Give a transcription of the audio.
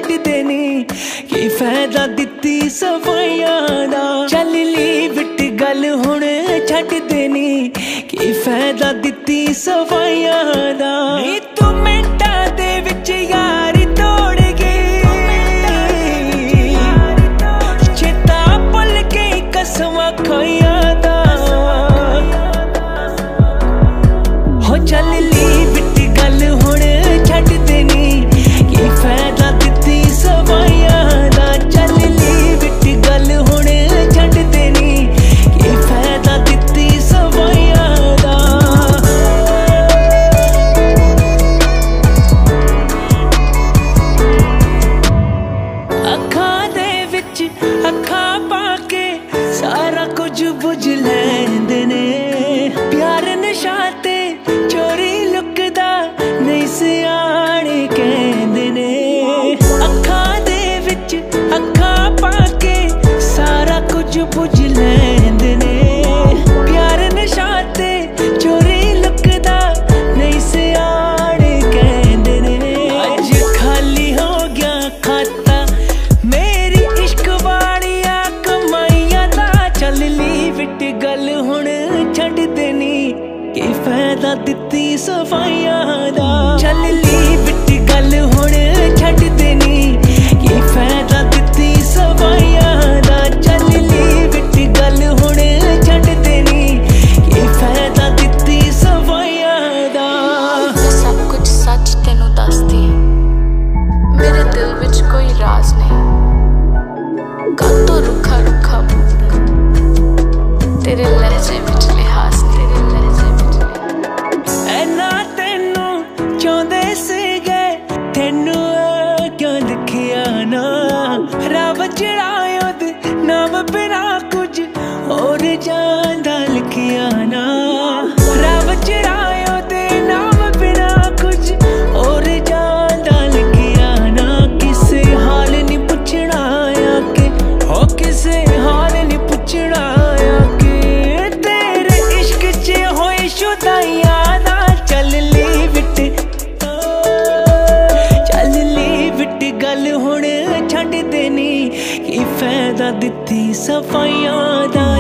छड्ड देनी की फायदा दित्ती सफाइयां दा। चल ली विट गल हुण छड्ड देनी की फायदा दित्ती सफाइयां दा। नी तू मिंटां दे विच यारी तोड़ गई, चेता भुल के कसमां खाइयां दा। हो चल ली विट गल हुण छड्ड देनी की फायदा दित्ती सफाइयां दा। चल ली विट गल हुण छड्ड देनी की फायदा दित्ती सफाइयां दा। अखां दे विच अखां पा के सारा कुछ बुझ लैंदे ने। प्यार नशा ते चोरी लुकदा नहीं सियाणे कहंदे ने। अखां दे विच अखां पा के सारा कुछ बुझ लैंदे ने। प्यार नशा ते चोरी लुकदा नहीं सियाणे कहंदे ने। अज खाली हो गया खाता मेरी इश्क वालिया कमाइयां दा। चल ली विट गल हुण छड्ड देनी की फायदा दित्ती सफाइयां दा। चल ली विट गल हुण छड्ड देनी की फायदा दित्ती सफाइयां दा। चल ली विट गल हुण छड्ड देनी की फायदा दित्ती सफाइयां दा। मैं सब कुछ सच तेनू दसदी है, मेरे दिल विच कोई राज नहीं। कातों रुखा रुखा बोलना, तेरे लहजे विच लिहाज नहीं। तेरे लहजे विच लिहाज ऐना तेनू चाहुंदे सीगे, तेनू क्यों लिखिया ना। रब चढ़ायो दे नाम बिना कुछ होर जांदा लिखिया ना। रब चढ़ायो दे नाम बिना कुछ होर जांदा लिखिया ना। किसे हाल नहीं पुछना आ के, हो किसे हाल नहीं पुछना आ के। तेरे इश्क च होई शुदाइयां दा। चल ली विट चल ली विट गल हुण छड्ड देनी की फायदा दित्ती सफाइयां दा।